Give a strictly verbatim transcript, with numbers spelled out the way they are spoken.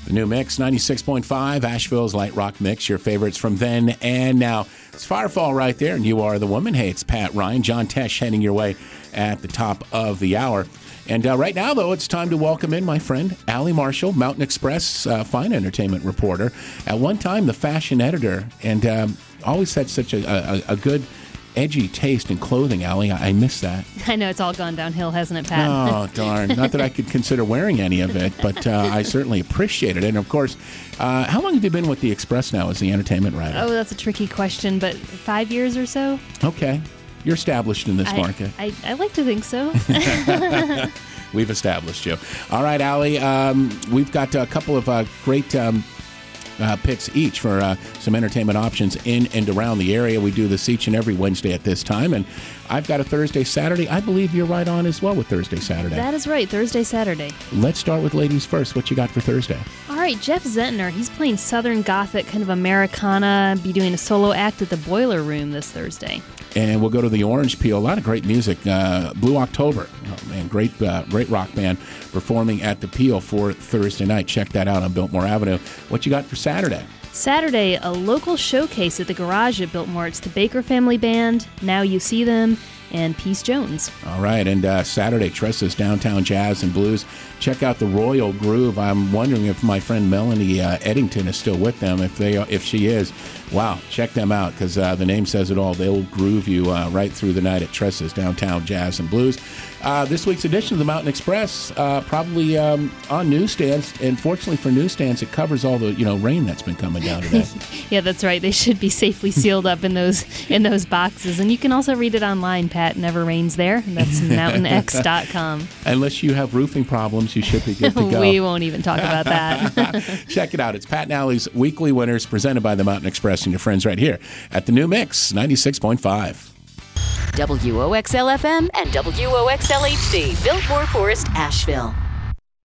The new mix, ninety-six point five, Asheville's Light Rock Mix, your favorites from then and now. It's Firefall right there, and you are the woman. Hey, it's Pat Ryan, John Tesh heading your way at the top of the hour. And uh, right now, though, it's time to welcome in my friend, Allie Marshall, Mountain Express uh, fine entertainment reporter. At one time, the fashion editor, and um, always had such a, a, a good, edgy taste in clothing, Allie. I, I miss that. I know, it's all gone downhill, hasn't it, Pat? Oh, darn. Not that I could consider wearing any of it, but uh, I certainly appreciate it. And, of course, uh, how long have you been with the Express now as the entertainment writer? Oh, that's a tricky question, but five years or so? Okay. You're established in this I, market. I, I like to think so. We've established you. All right, Allie, um, we've got a couple of uh, great um, uh, picks each for uh, some entertainment options in and around the area. We do this each and every Wednesday at this time, and I've got a Thursday, Saturday. I believe you're right on as well with Thursday, Saturday. That is right, Thursday, Saturday. Let's start with ladies first. What you got for Thursday? All right, Jeff Zentner, he's playing Southern Gothic, kind of Americana, be doing a solo act at the Boiler Room this Thursday. And we'll go to the Orange Peel. A lot of great music. Uh, Blue October, oh man, great, uh, great rock band performing at the Peel for Thursday night. Check that out on Biltmore Avenue. What you got for Saturday? Saturday, a local showcase at the Garage at Biltmore. It's the Baker Family Band, Now You See Them, and Peace Jones. All right, and uh, Saturday, Tressa's Downtown Jazz and Blues. Check out the Royal Groove. I'm wondering if my friend Melanie uh, Eddington is still with them. If they, are, if she is, wow, check them out, because uh, the name says it all. They'll groove you uh, right through the night at Tressa's Downtown Jazz and Blues. Uh, this week's edition of the Mountain Express, uh, probably um, on newsstands. And fortunately for newsstands, it covers all the you know rain that's been coming down today. Yeah, that's right. They should be safely sealed up in those in those boxes. And you can also read it online, Pat. Never Rains There. That's mountain x dot com. Unless you have roofing problems, you should be good to go. We won't even talk about that. Check it out. It's Pat and Allie's Weekly Winners, presented by the Mountain Express and your friends right here at the new mix, ninety-six point five. W O X L F M and W O X L H D, Biltmore Forest, Asheville.